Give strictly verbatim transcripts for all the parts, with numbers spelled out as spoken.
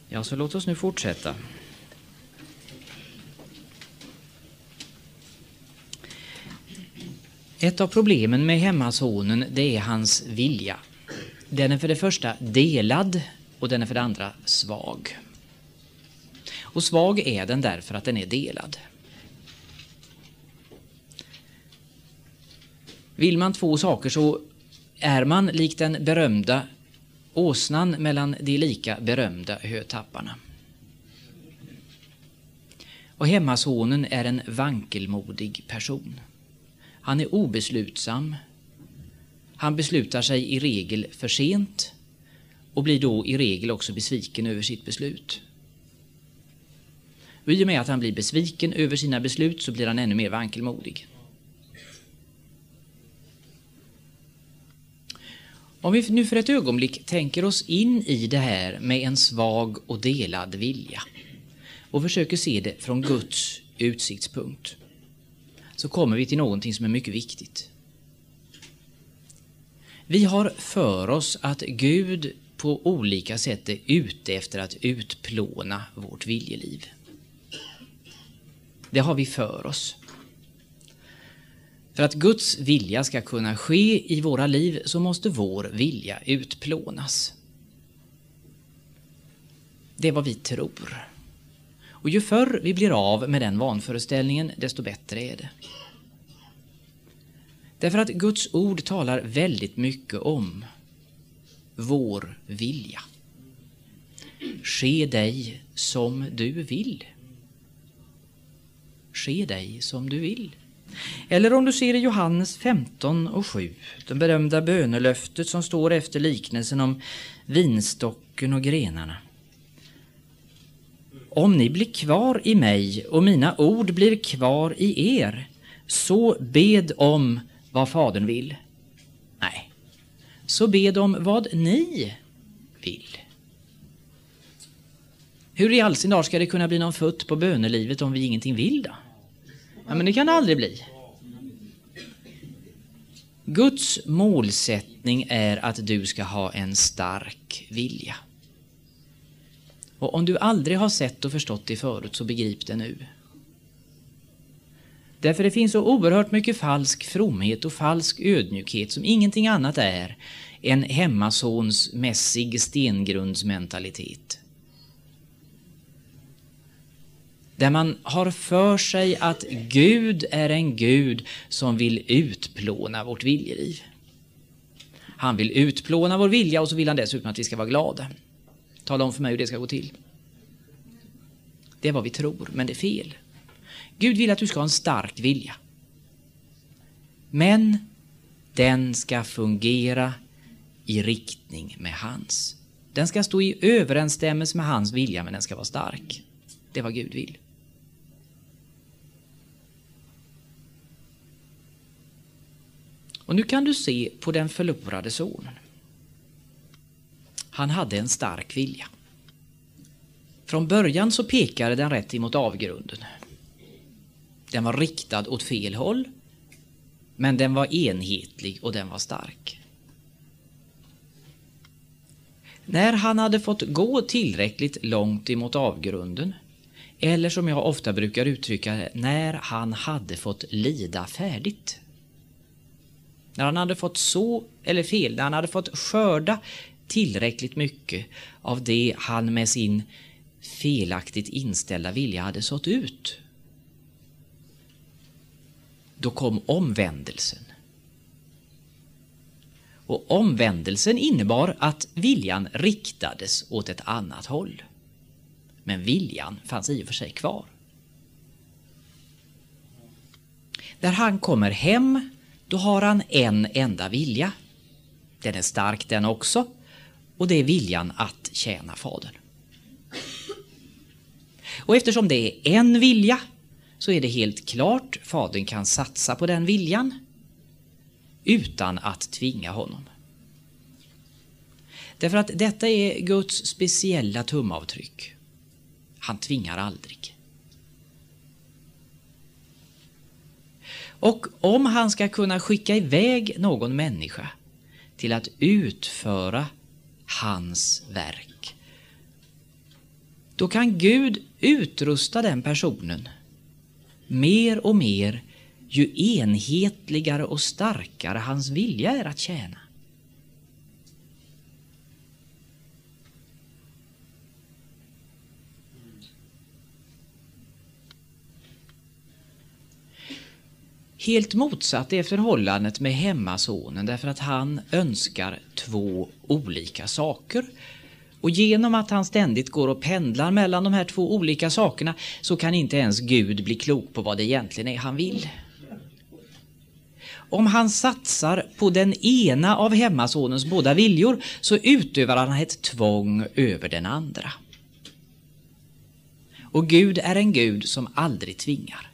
Ja, så låt oss nu fortsätta. Ett av problemen med hemmasonen, det är hans vilja. Den är för det första delad och den är för det andra svag. Och svag är den därför att den är delad. Vill man två saker så är man likt den berömda åsnan mellan de lika berömda hötapparna. Och hemmasonen är en vankelmodig person. Han är obeslutsam. Han beslutar sig i regel för sent och blir då i regel också besviken över sitt beslut. Och i och med att han blir besviken över sina beslut så blir han ännu mer vankelmodig. Om vi nu för ett ögonblick tänker oss in i det här med en svag och delad vilja och försöker se det från Guds utsiktspunkt, så kommer vi till någonting som är mycket viktigt. Vi har för oss att Gud på olika sätt är ute efter att utplåna vårt viljeliv. Det har vi för oss. För att Guds vilja ska kunna ske i våra liv så måste vår vilja utplånas. Det är vad vi tror. Och ju förr vi blir av med den vanföreställningen, desto bättre är det. Därför att Guds ord talar väldigt mycket om vår vilja. Ske dig som du vill. Ske dig som du vill. Eller om du ser i Johannes femton och sju, det berömda bönelöftet som står efter liknelsen om vinstocken och grenarna. Om ni blir kvar i mig och mina ord blir kvar i er, så bed om vad Fadern vill. Nej, så bed om vad ni vill. Hur i all sin dag ska det kunna bli någon futt på bönelivet om vi ingenting vill då? Ja, men det kan det aldrig bli. Guds målsättning är att du ska ha en stark vilja. Och om du aldrig har sett och förstått det förut, så begrip det nu. Därför det finns så oerhört mycket falsk fromhet och falsk ödmjukhet som ingenting annat är än hemmasons mässig stengrundsmentalitet. Där man har för sig att Gud är en Gud som vill utplåna vårt viljeliv. Han vill utplåna vår vilja och så vill han dessutom att vi ska vara glada. Tala om för mig hur det ska gå till. Det är vad vi tror, men det är fel. Gud vill att du ska ha en stark vilja. Men den ska fungera i riktning med hans. Den ska stå i överensstämmelse med hans vilja, men den ska vara stark. Det är vad Gud vill. Och nu kan du se på den förlorade sonen. Han hade en stark vilja. Från början så pekade den rätt emot avgrunden. Den var riktad åt fel håll, men den var enhetlig och den var stark. När han hade fått gå tillräckligt långt emot avgrunden, eller som jag ofta brukar uttrycka det, när han hade fått lida färdigt. När han hade fått så, eller fel, när han hade fått skörda tillräckligt mycket av det han med sin felaktigt inställda vilja hade sått ut. Då kom omvändelsen. Och omvändelsen innebar att viljan riktades åt ett annat håll. Men viljan fanns i och för sig kvar. När han kommer hem, då har han en enda vilja. Den är stark den också. Och det är viljan att tjäna Fadern. Och eftersom det är en vilja, så är det helt klart Fadern kan satsa på den viljan utan att tvinga honom. Därför att detta är Guds speciella tumavtryck. Han tvingar aldrig. Och om han ska kunna skicka iväg någon människa till att utföra hans verk, då kan Gud utrusta den personen mer och mer ju enhetligare och starkare hans vilja är att tjäna. Helt motsatt är förhållandet med hemmasonen, därför att han önskar två olika saker. Och genom att han ständigt går och pendlar mellan de här två olika sakerna så kan inte ens Gud bli klok på vad det egentligen är han vill. Om han satsar på den ena av hemmasonens båda viljor så utövar han ett tvång över den andra. Och Gud är en Gud som aldrig tvingar.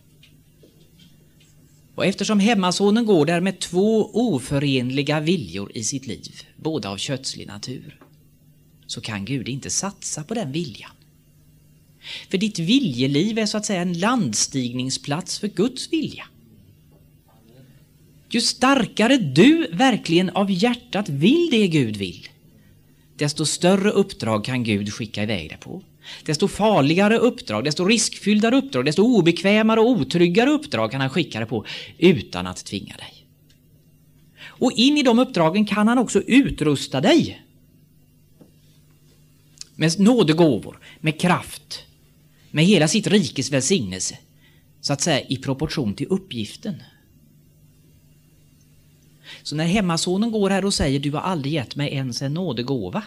Och eftersom hemmasonen går där med två oförenliga viljor i sitt liv, båda av kötslig natur, så kan Gud inte satsa på den viljan. För ditt viljeliv är så att säga en landstigningsplats för Guds vilja. Ju starkare du verkligen av hjärtat vill det Gud vill, desto större uppdrag kan Gud skicka iväg dig på. Desto farligare uppdrag, desto riskfyllda uppdrag, desto obekvämare och otryggare uppdrag kan han skicka dig på utan att tvinga dig. Och in i de uppdragen kan han också utrusta dig med nådegåvor, med kraft, med hela sitt rikes välsignelse, så att säga i proportion till uppgiften. Så när hemmasonen går här och säger du har aldrig gett mig ens en nådegåva.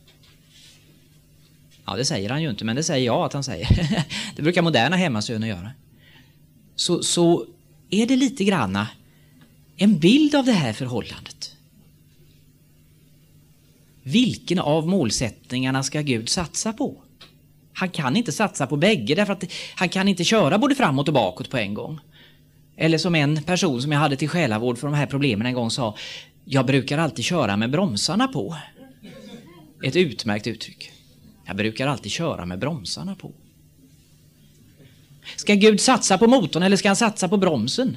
Ja, det säger han ju inte, men det säger jag att han säger. Det brukar moderna hemmasöner göra. Så, så är det lite granna en bild av det här förhållandet. Vilken av målsättningarna ska Gud satsa på? Han kan inte satsa på bägge, därför att han kan inte köra både framåt och bakåt på en gång. Eller som en person som jag hade till själavård för de här problemen en gång sa, jag brukar alltid köra med bromsarna på. Ett utmärkt uttryck. Jag brukar alltid köra med bromsarna på. Ska Gud satsa på motorn eller ska han satsa på bromsen?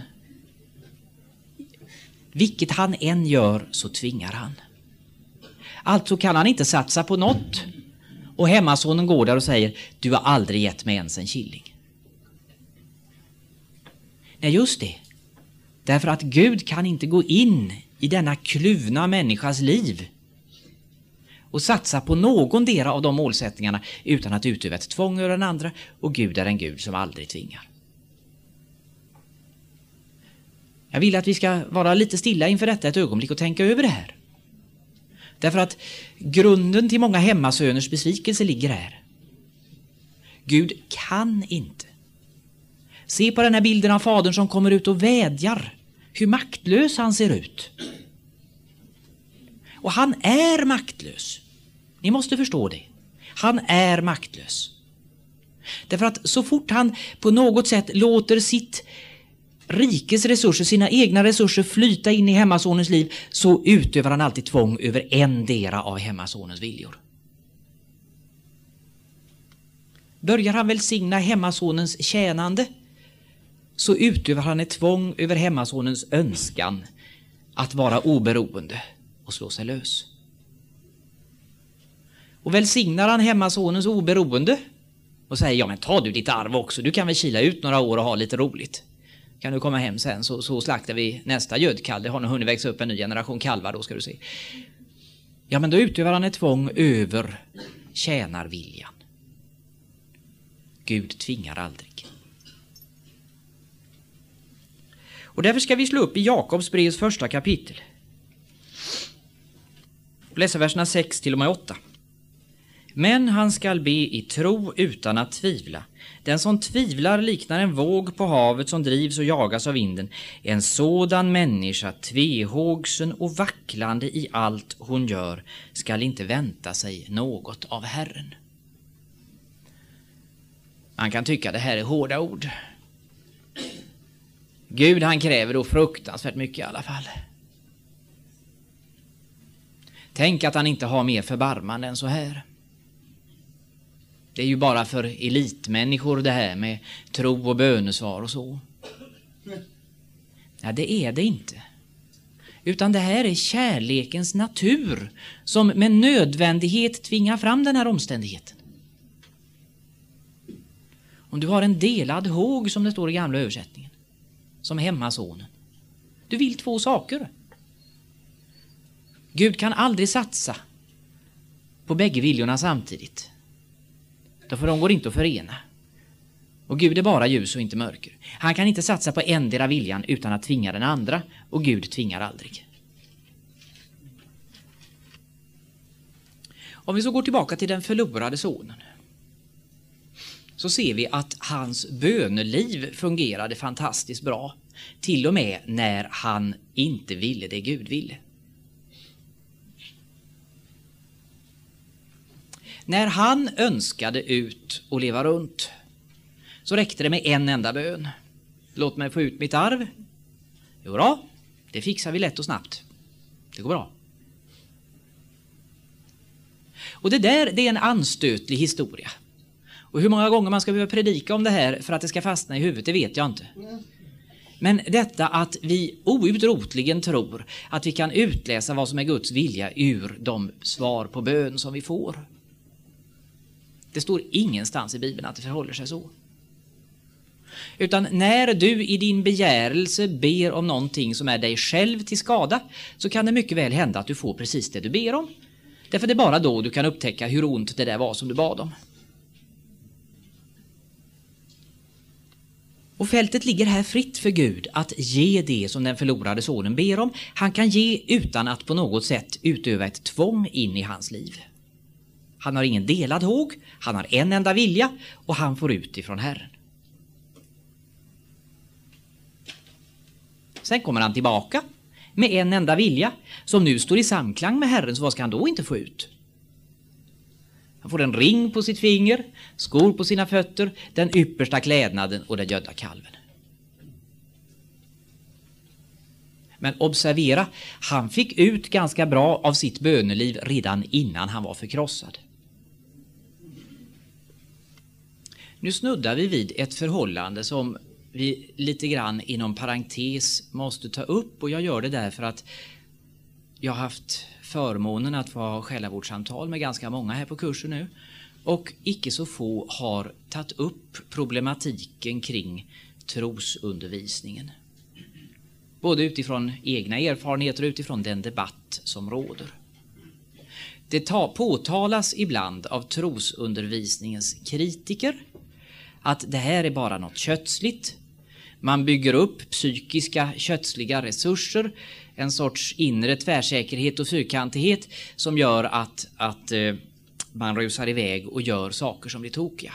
Vilket han än gör så tvingar han. Alltså kan han inte satsa på något. Och hemmasonen går där och säger, du har aldrig gett mig ens en killing. Nej, just det. Därför att Gud kan inte gå in i denna kluvna människas liv och satsa på någon del av de målsättningarna utan att utöva ett tvång över den andra. Och Gud är en Gud som aldrig tvingar. Jag vill att vi ska vara lite stilla inför detta ett ögonblick och tänka över det här. Därför att grunden till många hemmasöners besvikelse ligger här. Gud kan inte. Se på den här bilden av fadern som kommer ut och vädjar. Hur maktlös han ser ut. Och han är maktlös. Ni måste förstå det. Han är maktlös. Därför att så fort han på något sätt låter sitt rikes resurser, sina egna resurser flyta in i hemmasonens liv, så utövar han alltid tvång över en dera av hemmasonens viljor. Börjar han välsigna hemmasonens tjänande, så utövar han ett tvång över hemmasonens önskan att vara oberoende och slå sig lös. Och välsignar han hemmasonens oberoende och säger, ja men ta du ditt arv också, du kan väl kila ut några år och ha lite roligt. Kan du komma hem sen så, så slaktar vi nästa gödkalv, det har nog hunnit växa upp en ny generation kalvar, då ska du se. Ja men då utövar han ett tvång över tjänarviljan. Gud tvingar aldrig. Och därför ska vi slå upp i Jakobs brevs första kapitel. Läsa verserna sex till och med åtta. Men han skall be i tro utan att tvivla. Den som tvivlar liknar en våg på havet som drivs och jagas av vinden. En sådan människa, tvehågsen och vacklande i allt hon gör, skall inte vänta sig något av Herren. Man kan tycka det här är hårda ord. Gud, han kräver då fruktansvärt mycket i alla fall. Tänk att han inte har mer förbarmande än så här. Det är ju bara för elitmänniskor det här med tro och bönesvar och så. Ja, det är det inte. Utan det här är kärlekens natur som med nödvändighet tvingar fram den här omständigheten. Om du har en delad håg, som det står i gamla översättningen, som hemmasonen. Du vill två saker. Gud kan aldrig satsa på bägge viljorna samtidigt. Därför de går inte att förena. Och Gud är bara ljus och inte mörker. Han kan inte satsa på endera viljan utan att tvinga den andra. Och Gud tvingar aldrig. Om vi så går tillbaka till den förlorade sonen, så ser vi att hans böneliv fungerade fantastiskt bra. Till och med när han inte ville det Gud ville. När han önskade ut och leva runt, så räckte det med en enda bön. Låt mig få ut mitt arv. Jo bra, det fixar vi lätt och snabbt. Det går bra. Och det där, det är en anstötlig historia. Och hur många gånger man ska behöva predika om det här för att det ska fastna i huvudet, det vet jag inte. Men detta att vi outrotligen tror att vi kan utläsa vad som är Guds vilja ur de svar på bön som vi får. Det står ingenstans i Bibeln att det förhåller sig så. Utan när du i din begärelse ber om någonting som är dig själv till skada, så kan det mycket väl hända att du får precis det du ber om. Därför det är bara då du kan upptäcka hur ont det där var som du bad om. Och fältet ligger här fritt för Gud att ge det som den förlorade sonen ber om. Han kan ge utan att på något sätt utöva ett tvång in i hans liv. Han har ingen delad håg, han har en enda vilja och han får ut ifrån Herren. Sen kommer han tillbaka med en enda vilja som nu står i samklang med Herren, så vad ska han då inte få ut? Han får en ring på sitt finger, skor på sina fötter, den yppersta klädnaden och den gödda kalven. Men observera, han fick ut ganska bra av sitt böneliv redan innan han var förkrossad. Nu snuddar vi vid ett förhållande som vi lite grann inom parentes måste ta upp, och jag gör det därför att jag har haft förmånen att få ha själavårdssamtal med ganska många här på kursen nu, och icke så få har tagit upp problematiken kring trosundervisningen. Både utifrån egna erfarenheter och utifrån den debatt som råder. Det ta, påtalas ibland av trosundervisningens kritiker att det här är bara något kötsligt. Man bygger upp psykiska kötsliga resurser, en sorts inre tvärsäkerhet och fyrkantighet som gör att, att eh, man rusar iväg och gör saker som blir tokiga.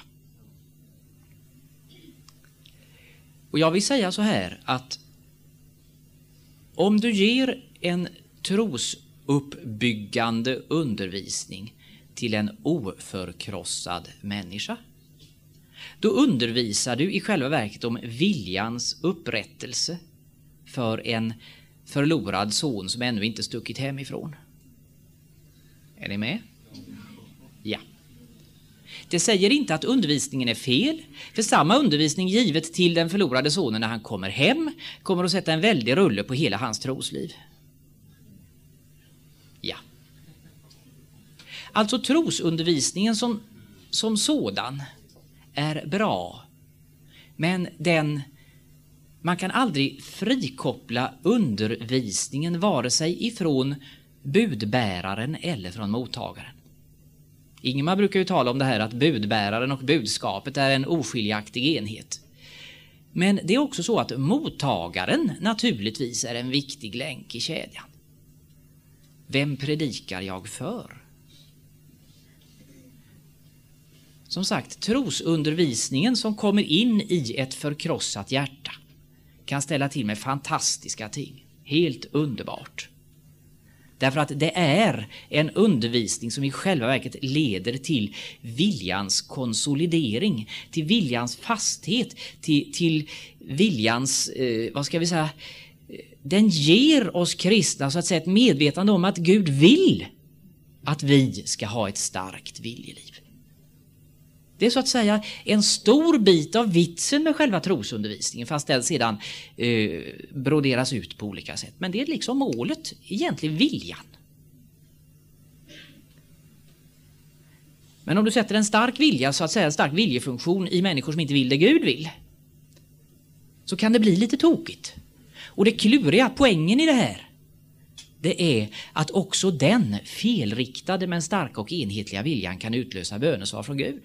Och jag vill säga så här att om du ger en trosuppbyggande undervisning till en oförkrossad människa, då undervisar du i själva verket om viljans upprättelse för en förlorad son som ännu inte stuckit hemifrån. Är ni med? Ja. Det säger inte att undervisningen är fel, för samma undervisning givet till den förlorade sonen när han kommer hem kommer att sätta en väldig rulle på hela hans trosliv. Ja. Alltså trosundervisningen som, som sådan är bra, men den, man kan aldrig frikoppla undervisningen vare sig ifrån budbäraren eller från mottagaren. Ingemar brukar ju tala om det här att budbäraren och budskapet är en oskiljaktig enhet. Men det är också så att mottagaren naturligtvis är en viktig länk i kedjan. Vem predikar jag för? Som sagt, trosundervisningen som kommer in i ett förkrossat hjärta kan ställa till med fantastiska ting. Helt underbart. Därför att det är en undervisning som i själva verket leder till viljans konsolidering, till viljans fasthet, till, till viljans, eh, vad ska vi säga, den ger oss kristna så att säga ett medvetande om att Gud vill att vi ska ha ett starkt viljeliv. Det är så att säga en stor bit av vitsen med själva trosundervisningen, fast den sedan eh, broderas ut på olika sätt. Men det är liksom målet, egentligen viljan. Men om du sätter en stark vilja, så att säga en stark viljefunktion i människor som inte vill det Gud vill, så kan det bli lite tokigt. Och det kluriga, poängen i det här, det är att också den felriktade men starka och enhetliga viljan kan utlösa bönesvar från Gud.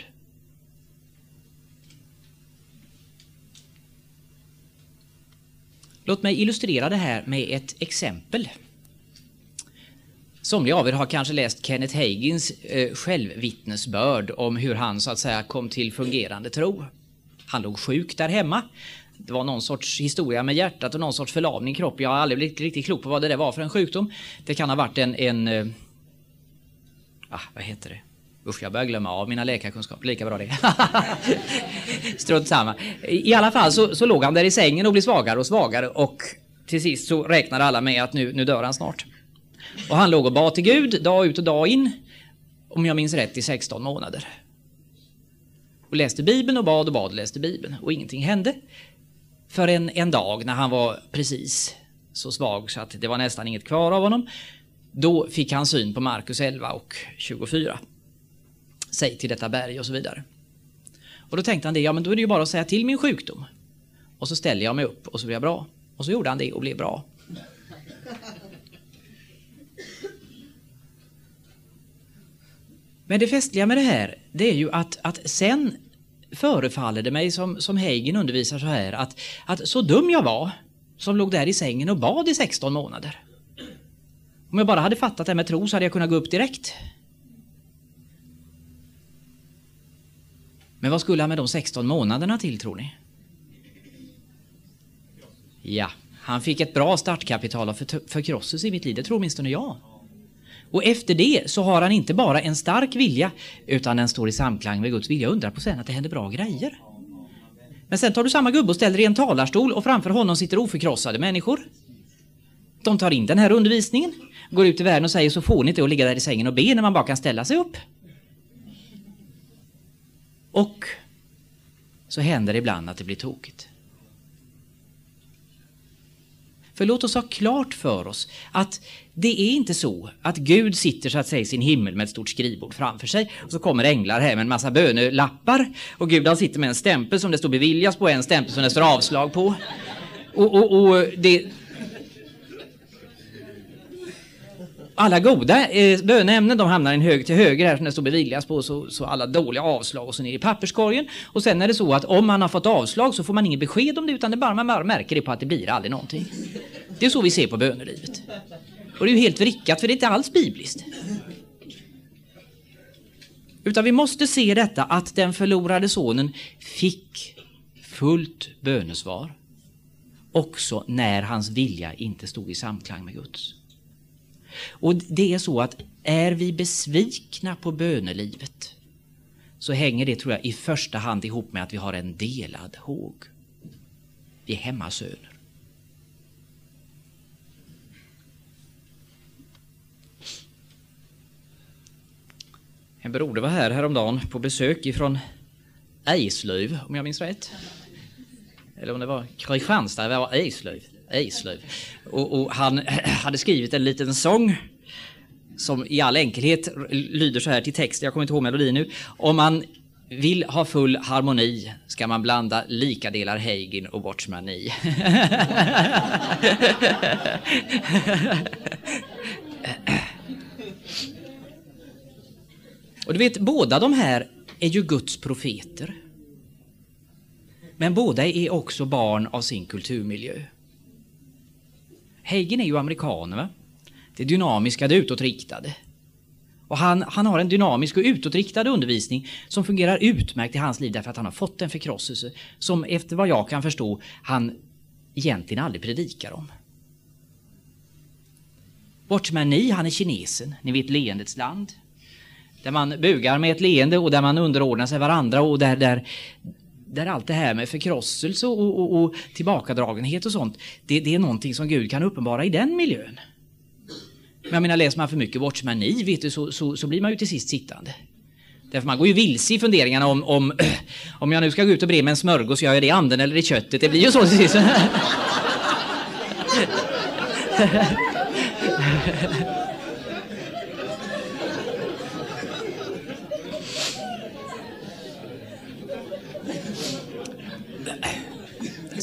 Låt mig illustrera det här med ett exempel. Somliga av er har kanske läst Kenneth Hagins eh, självvittnesbörd om hur han så att säga kom till fungerande tro. Han låg sjuk där hemma. Det var någon sorts historia med hjärtat och någon sorts förlamning i kroppen. Jag har aldrig blivit riktigt klok på vad det där var för en sjukdom. Det kan ha varit en... en eh, ah, vad heter det? Usch, jag börjar glömma av mina läkarkunskaper. Lika bra det. Strunt samma. I alla fall så, så låg han där i sängen och blev svagare och svagare. Och till sist så räknade alla med att nu, nu dör han snart. Och han låg och bad till Gud dag ut och dag in. Om jag minns rätt i sexton månader. Och läste Bibeln och bad och bad och läste Bibeln. Och ingenting hände. För en, en dag när han var precis så svag så att det var nästan inget kvar av honom. Då fick han syn på Markus elva och tjugofyra. Säg till detta berg och så vidare. Och då tänkte han det, ja men då är det ju bara att säga till min sjukdom. Och så ställer jag mig upp och så blir jag bra. Och så gjorde han det och blev bra. Men det festliga med det här, det är ju att, att sen förefaller det mig som, som Hagin undervisar så här, att, att så dum jag var som låg där i sängen och bad i sexton månader. Om jag bara hade fattat det med tro så hade jag kunnat gå upp direkt. Men vad skulle han med de sexton månaderna till, tror ni? Ja, han fick ett bra startkapital av för, förkrosselse i mitt liv, det tror åtminstone jag. Och efter det så har han inte bara en stark vilja, utan den står i samklang med Guds vilja. Jag undrar på sen att det händer bra grejer. Men sen tar du samma gubbe och ställer i en talarstol och framför honom sitter oförkrossade människor. De tar in den här undervisningen, går ut i världen och säger så får ni inte att ligga där i sängen och be när man bara kan ställa sig upp. Och så händer det ibland att det blir tokigt. För låt oss ha klart för oss att det är inte så att Gud sitter så att säga i sin himmel med ett stort skrivbord framför sig. Och så kommer änglar här med en massa bönelappar. Och Gud han sitter med en stämpel som det står beviljas på och en stämpel som det står avslag på. Och, och, och det... Alla goda eh, böneämnen de hamnar i en hög till höger här som det står beviljas på, så, så alla dåliga avslag och så ner i papperskorgen. Och sen är det så att om man har fått avslag så får man ingen besked om det, utan det bara, man bara märker det på att det blir aldrig någonting. Det är så vi ser på bönelivet. Och det är ju helt vrickat, för det är inte alls bibliskt. Utan vi måste se detta att den förlorade sonen fick fullt bönesvar också när hans vilja inte stod i samklang med Guds. Och det är så att är vi besvikna på bönelivet så hänger det, tror jag, i första hand ihop med att vi har en delad håg. Vi är hemmasöner. En broder var här häromdagen på besök ifrån Eslöv, om jag minns rätt. Eller om det var Kristianstad, det var Eslöv. Eslöv. Och, och han hade skrivit en liten sång som i all enkelhet lyder så här till text. Jag kommer inte ihåg melodin nu. Om man vill ha full harmoni ska man blanda lika delar Hagin och Watchman i. Och du vet, båda de här är ju Guds profeter. Men båda är också barn av sin kulturmiljö. Hagin är ju amerikan, va? Det dynamiska, det utåtriktade. Och han, han har en dynamisk och utåtriktad undervisning som fungerar utmärkt i hans liv därför att han har fått en förkrosselse som efter vad jag kan förstå han egentligen aldrig predikar om. Watchman Nee, han är kinesen, ni vet leendets land. Där man bugar med ett leende och där man underordnar sig varandra och där, där, där allt det här med förkrosselse och, och, och tillbakadragenhet och sånt, det, det är någonting som Gud kan uppenbara i den miljön. Men jag menar, läser man för mycket Watchman Nee, vet du, så, så, så blir man ju till sist sittande. Därför man går ju vilse i funderingarna om, om, om jag nu ska gå ut och bre med en smörgås, gör jag det i anden eller i köttet? Det blir ju så till sist.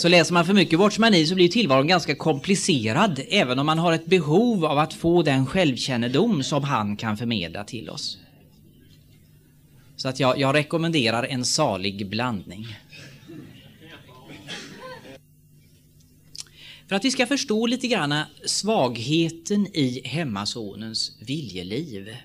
Så läser man för mycket Watchman Nee så blir tillvaron ganska komplicerad, även om man har ett behov av att få den självkännedom som han kan förmedla till oss. Så att jag, jag rekommenderar en salig blandning. För att vi ska förstå lite grann svagheten i hemmasonens viljeliv,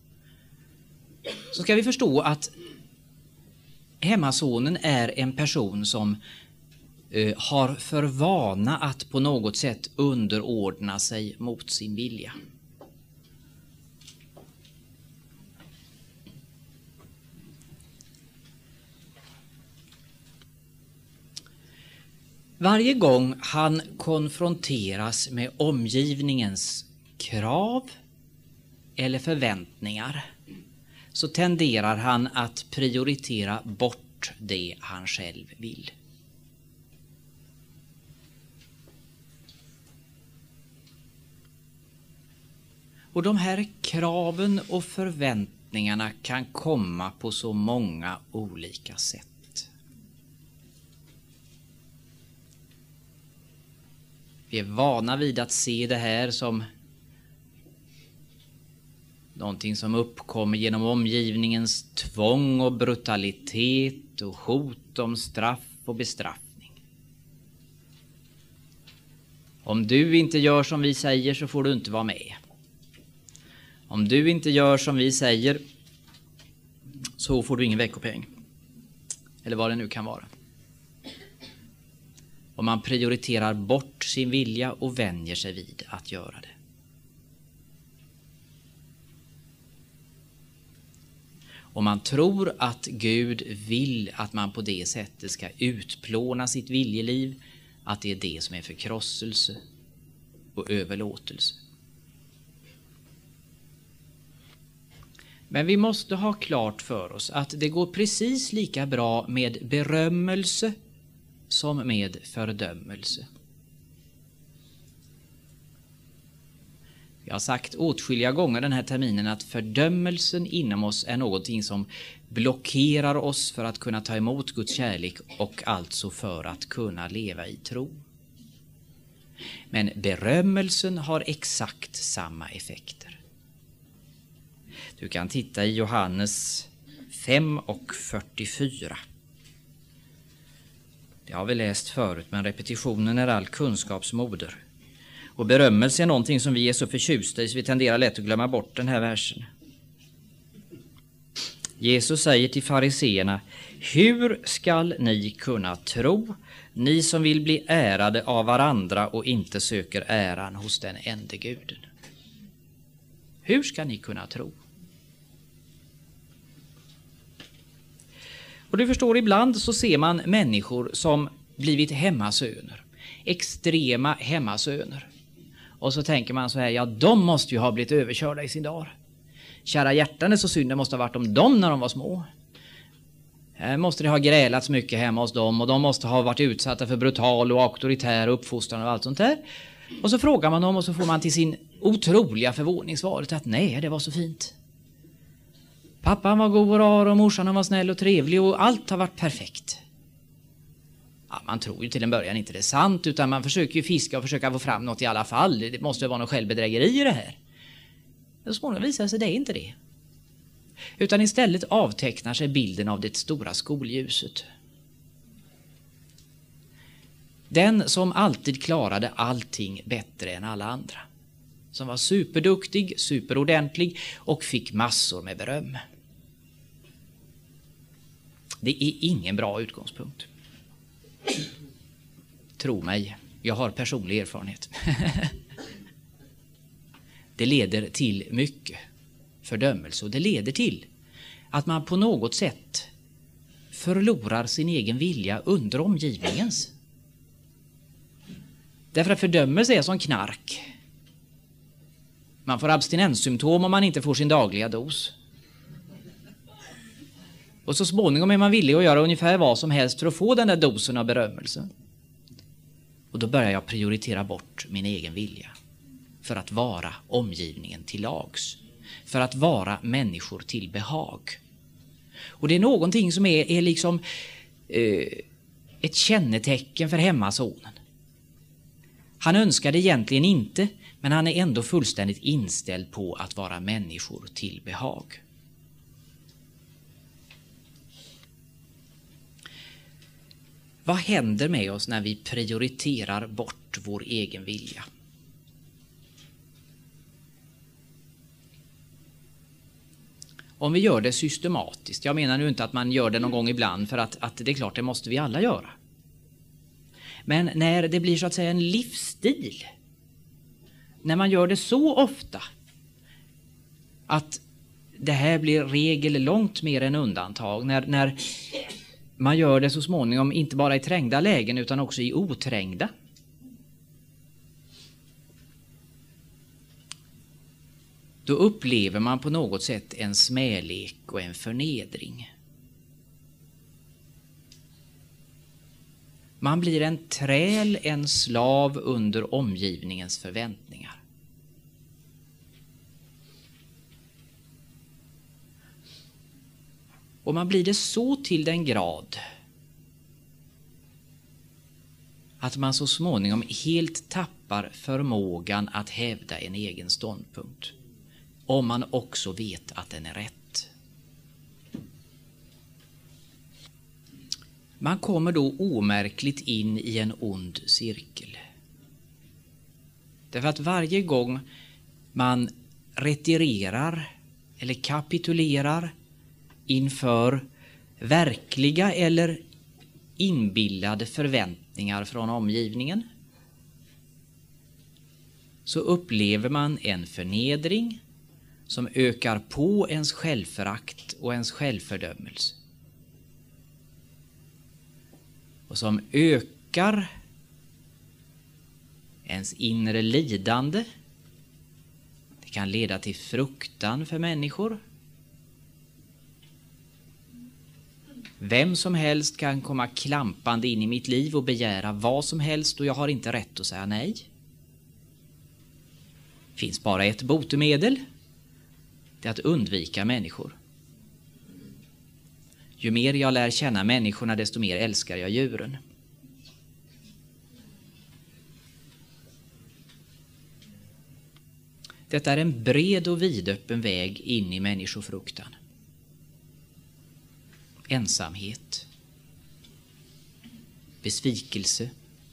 så ska vi förstå att hemmasonen är en person som eh, har för vana att på något sätt underordna sig mot sin vilja. Varje gång han konfronteras med omgivningens krav eller förväntningar så tenderar han att prioritera bort det han själv vill. Och de här kraven och förväntningarna kan komma på så många olika sätt. Vi är vana vid att se det här som någonting som uppkommer genom omgivningens tvång och brutalitet och hot om straff och bestraffning. Om du inte gör som vi säger så får du inte vara med. Om du inte gör som vi säger så får du ingen veckopeng. Eller vad det nu kan vara. Och man prioriterar bort sin vilja och vänjer sig vid att göra det. Och man tror att Gud vill att man på det sättet ska utplåna sitt viljeliv, att det är det som är förkrosselse och överlåtelse. Men vi måste ha klart för oss att det går precis lika bra med berömmelse som med fördömelse. Jag har sagt åtskilliga gånger den här terminen att fördömelsen inom oss är någonting som blockerar oss för att kunna ta emot Guds kärlek och alltså för att kunna leva i tro. Men berömmelsen har exakt samma effekter. Du kan titta i Johannes fem och fyrtiofyra. Det har vi läst förut, men repetitionen är all kunskapsmoder. Och berömmelse är någonting som vi är så förtjusta i så vi tenderar lätt att glömma bort den här versen. Jesus säger till fariseerna: hur skall ni kunna tro, ni som vill bli ärade av varandra och inte söker äran hos den ende guden? Hur ska ni kunna tro? Och du förstår, ibland så ser man människor som blivit hemmasöner. Extrema hemmasöner. Och så tänker man så här: ja, de måste ju ha blivit överkörda i sin dag. Kära hjärtan, är så synd det måste ha varit om dem när de var små. Här måste det ha grälats mycket hemma hos dem. Och de måste ha varit utsatta för brutal och auktoritär uppfostran och allt sånt där. Och så frågar man dem och så får man till sin otroliga förvåning svaret att nej, det var så fint. Pappan var god och rar och morsan var snäll och trevlig och allt har varit perfekt. Ja, man tror ju till en början inte det är sant, utan man försöker ju fiska och försöka få fram något i alla fall. Det måste ju vara något självbedrägeri i det här. Men så småningom visar sig det är inte det. Utan istället avtecknar sig bilden av det stora skolljuset. Den som alltid klarade allting bättre än alla andra. Som var superduktig, superordentlig och fick massor med beröm. Det är ingen bra utgångspunkt. Tro mig, jag har personlig erfarenhet. Det leder till mycket fördömelse och det leder till att man på något sätt förlorar sin egen vilja under omgivningens. Därför att fördömelse är som knark. Man får abstinenssymptom om man inte får sin dagliga dos. Och så småningom är man villig att göra ungefär vad som helst för att få den där dosen av berömmelse. Och då börjar jag prioritera bort min egen vilja. För att vara omgivningen till lags. För att vara människor till behag. Och det är någonting som är, är liksom eh, ett kännetecken för hemmasonen. Han önskar det egentligen inte, men han är ändå fullständigt inställd på att vara människor till behag. Vad händer med oss när vi prioriterar bort vår egen vilja? Om vi gör det systematiskt, jag menar nu inte att man gör det någon gång ibland, för att, att det är klart, det måste vi alla göra. Men när det blir så att säga en livsstil, när man gör det så ofta att det här blir regel långt mer än undantag, när, när man gör det så småningom inte bara i trängda lägen utan också i oträngda, då upplever man på något sätt en smälek och en förnedring. Man blir en träl, en slav under omgivningens förväntningar. Och man blir det så till den grad att man så småningom helt tappar förmågan att hävda en egen ståndpunkt, om man också vet att den är rätt. Man kommer då omärkligt in i en ond cirkel. Därför att varje gång man retirerar eller kapitulerar inför verkliga eller inbillade förväntningar från omgivningen, så upplever man en förnedring som ökar på ens självförakt och ens självfördömelse. Och som ökar ens inre lidande. Det kan leda till fruktan för människor. Vem som helst kan komma klampande in i mitt liv och begära vad som helst, och jag har inte rätt att säga nej. Det finns bara ett botemedel. Det är att undvika människor. Ju mer jag lär känna människorna, desto mer älskar jag djuren. Detta är en bred och vidöppen väg in i människofruktan. Ensamhet, besvikelse,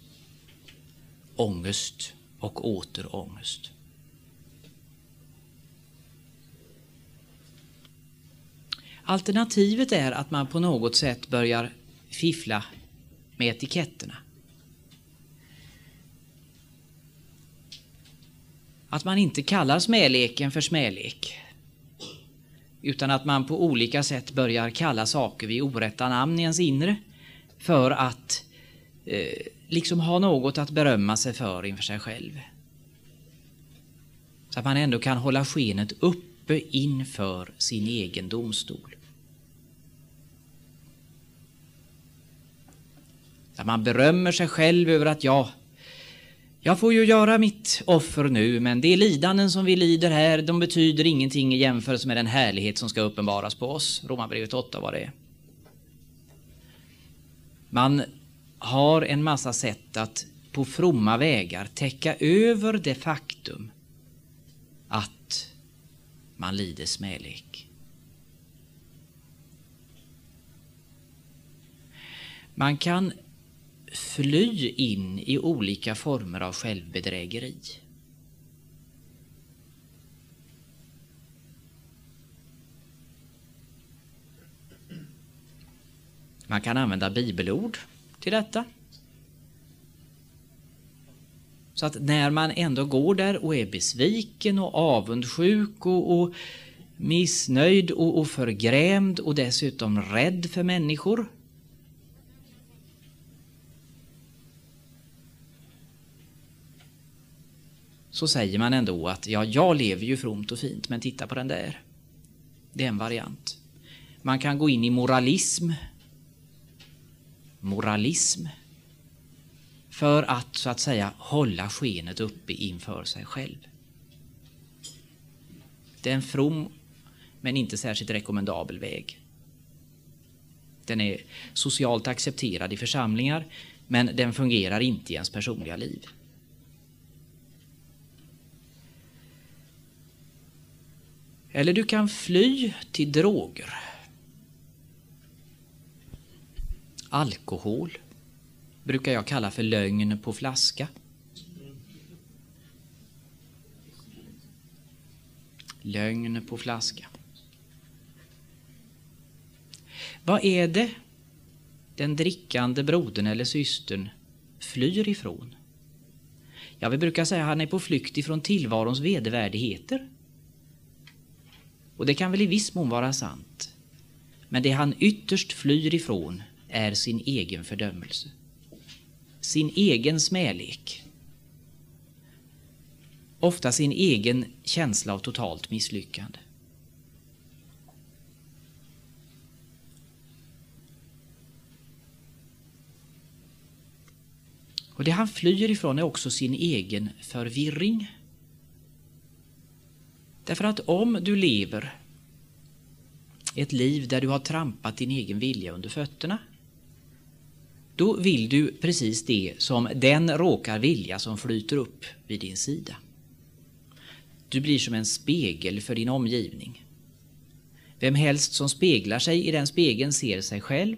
ångest och åter ångest. Alternativet är att man på något sätt börjar fiffla med etiketterna. Att man inte kallar smäleken för smälek, utan att man på olika sätt börjar kalla saker vid orätta namn i ens inre, för att eh, liksom ha något att berömma sig för inför sig själv. Så att man ändå kan hålla skenet uppe inför sin egen domstol. Där man berömmer sig själv över att ja, jag får ju göra mitt offer nu, men de lidanden som vi lider här, de betyder ingenting i jämförelse med den härlighet som ska uppenbaras på oss. Romarbrevet åtta var det är. Man har en massa sätt att på fromma vägar täcka över det faktum att man lider smälek. Man kan fly in i olika former av självbedrägeri. Man kan använda bibelord till detta. Så att när man ändå går där och är besviken och avundsjuk och, och missnöjd och, och förgrämd och dessutom rädd för människor, så säger man ändå att ja, jag lever ju fromt och fint, men titta på den där. Det är en variant. Man kan gå in i moralism. Moralism. För att så att säga hålla skenet uppe inför sig själv. Det är en from men inte särskilt rekommendabel väg. Den är socialt accepterad i församlingar, men den fungerar inte i ens personliga liv. Eller du kan fly till droger. Alkohol brukar jag kalla för lögn på flaska. Lögn på flaska. Vad är det den drickande brodern eller systern flyr ifrån? Ja, vi brukar säga att han är på flykt ifrån tillvarons vedervärdigheter. Och det kan väl i viss mån vara sant. Men det han ytterst flyr ifrån är sin egen fördömelse. Sin egen smälek. Ofta sin egen känsla av totalt misslyckande. Och det han flyr ifrån är också sin egen förvirring. Därför att om du lever ett liv där du har trampat din egen vilja under fötterna, då vill du precis det som den råkar vilja som flyter upp vid din sida. Du blir som en spegel för din omgivning. Vem helst som speglar sig i den spegeln ser sig själv.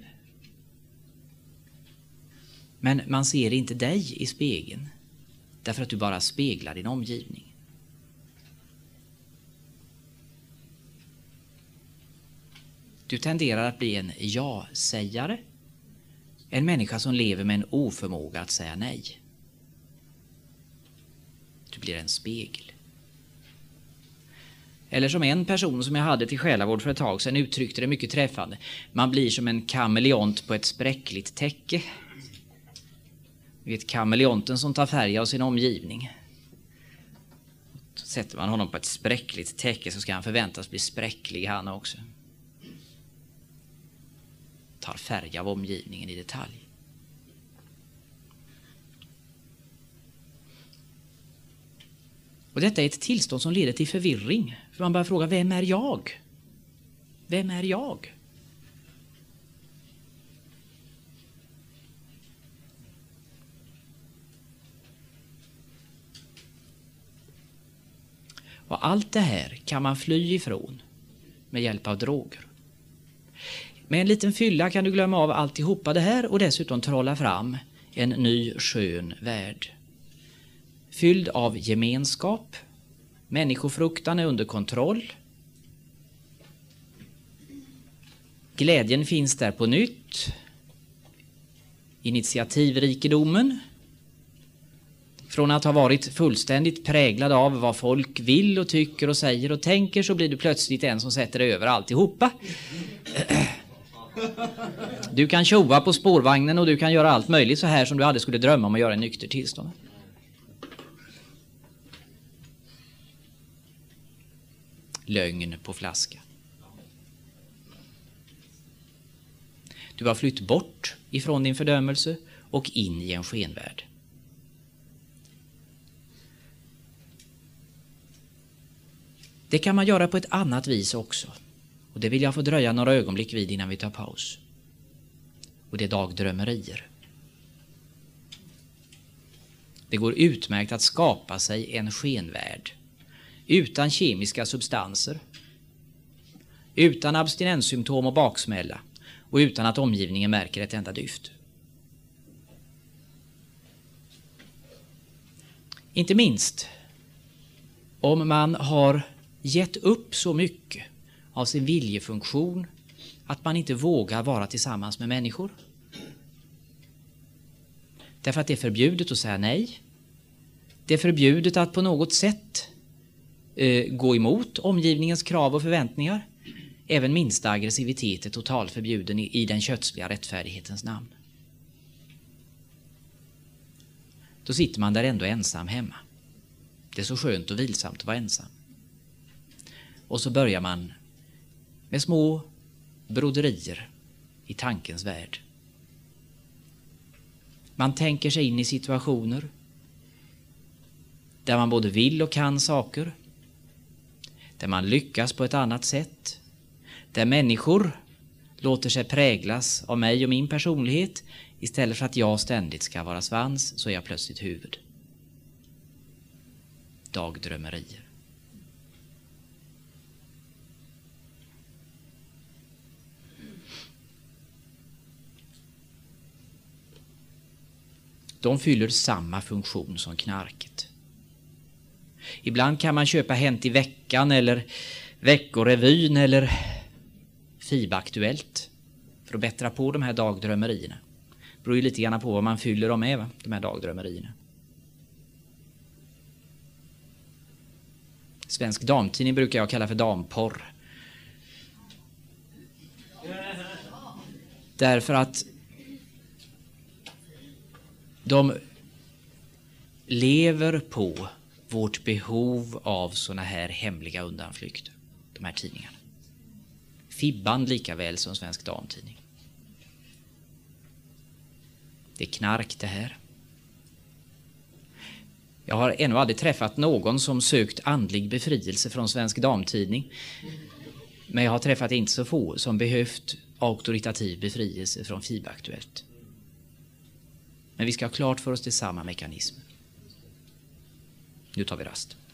Men man ser inte dig i spegeln, därför att du bara speglar din omgivning. Du tenderar att bli en ja-sägare. En människa som lever med en oförmåga att säga nej. Du blir en spegel. Eller som en person som jag hade till själavård för ett tag sedan uttryckte det mycket träffande. Man blir som en kameleont på ett spräckligt täcke. Du vet, kameleonten som tar färg av sin omgivning. Så sätter man honom på ett spräckligt täcke så ska han förväntas bli spräcklig han också. Tar färg av omgivningen i detalj. Och detta är ett tillstånd som leder till förvirring. För man börjar fråga, vem är jag? Vem är jag? Och allt det här kan man fly ifrån med hjälp av droger. Med en liten fylla kan du glömma av alltihopa det här och dessutom trolla fram en ny skön värld. Fylld av gemenskap, människofruktan är under kontroll. Glädjen finns där på nytt. Initiativrikedomen. Från att ha varit fullständigt präglad av vad folk vill och tycker och säger och tänker så blir du plötsligt en som sätter över alltihopa. Du kan tjova på spårvagnen och du kan göra allt möjligt så här som du aldrig skulle drömma om att göra i nykter tillstånd. Lögn på flaska. Du har flytt bort ifrån din fördömelse och in i en skenvärld. Det kan man göra på ett annat vis också. Och det vill jag få dröja några ögonblick vid innan vi tar paus. Och det är dagdrömmerier. Det går utmärkt att skapa sig en skenvärld. Utan kemiska substanser. Utan abstinenssymptom och baksmälla. Och utan att omgivningen märker ett enda dyft. Inte minst om man har gett upp så mycket av sin viljefunktion att man inte vågar vara tillsammans med människor. Därför att det är förbjudet att säga nej. Det är förbjudet att på något sätt eh, gå emot omgivningens krav och förväntningar. Även minsta aggressivitet är totalt förbjuden i, i den kötsliga rättfärdighetens namn. Då sitter man där ändå ensam hemma. Det är så skönt och vilsamt att vara ensam. Och så börjar man med små broderier i tankens värld. Man tänker sig in i situationer där man både vill och kan saker. Där man lyckas på ett annat sätt. Där människor låter sig präglas av mig och min personlighet istället för att jag ständigt ska vara svans, så är jag plötsligt huvud. Dagdrömmerier. De fyller samma funktion som knarket. Ibland kan man köpa Hänt i veckan eller Veckorevyn eller FIB-aktuellt för att bättra på de här dagdrömmerierna. Det beror ju lite grann på vad man fyller dem med, va? De här dagdrömmerierna. Svensk damtidning brukar jag kalla för damporr. Därför att de lever på vårt behov av såna här hemliga undanflykter, de här tidningarna. Fibban lika väl som Svensk damtidning. Det är knark det här. Jag har ännu aldrig träffat någon som sökt andlig befrielse från Svensk damtidning. Men jag har träffat inte så få som behövt auktoritativ befrielse från FIB-aktuellt. Men vi ska ha klart för oss det samma mekanism. Nu tar vi rast.